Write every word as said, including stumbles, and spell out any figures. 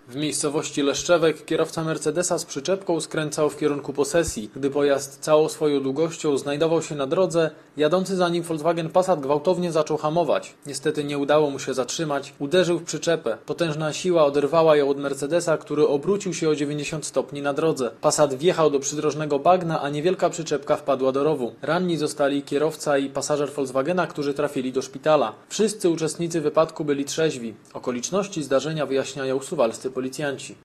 W miejscowości Leszczewek kierowca Mercedesa z przyczepką skręcał w kierunku posesji. Gdy pojazd całą swoją długością znajdował się na drodze, jadący za nim Volkswagen Passat gwałtownie zaczął hamować. Niestety nie udało mu się zatrzymać, uderzył w przyczepę. Potężna siła oderwała ją od Mercedesa, który obrócił się o dziewięćdziesiąt stopni na drodze. Passat wjechał do przydrożnego bagna, a niewielka przyczepka wpadła do rowu. Ranni zostali kierowca i pasażer Volkswagena, którzy trafili do szpitala. Wszyscy uczestnicy wypadku byli trzeźwi. Okoliczności zdarzenia wyjaśniają suwalscy policjanci.